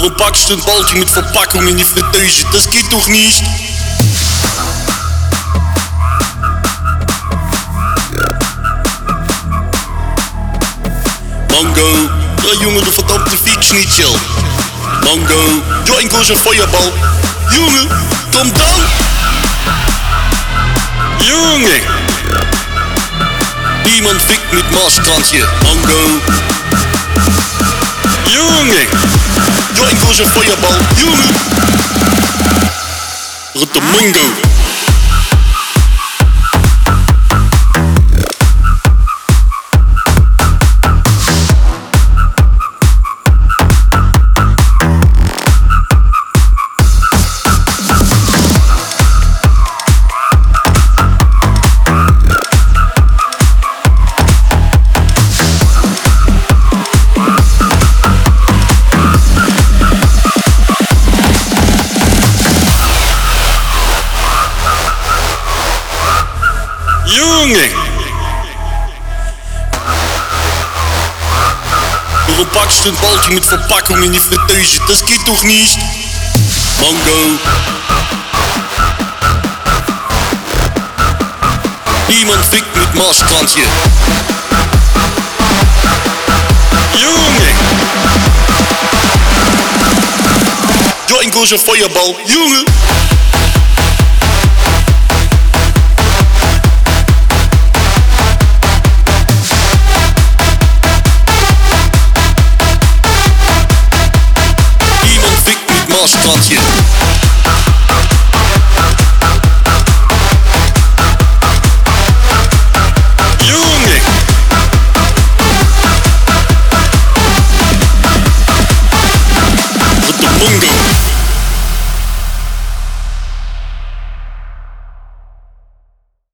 Warum packst du ein Balken mit Verpackung in die Fritteuse? Das geht doch nicht. Mango, ja Junge, du verdammte Fickschnitzel. Mango, ja ein großer Feuerball. Junge, komm dan. Junge. Niemand fickt mit Maßkrantje. Mango. Junge. Ja ein großer Feuerball. Junge. Rotte Mango. Junge! Warum packst du ein Balken mit Verpackung in die Fritteuse? Das geht doch nicht! Mango! Niemand fickt mit Maßkrantje! Junge! Ja, ein großer Feuerball! Junge! Maßkrantje.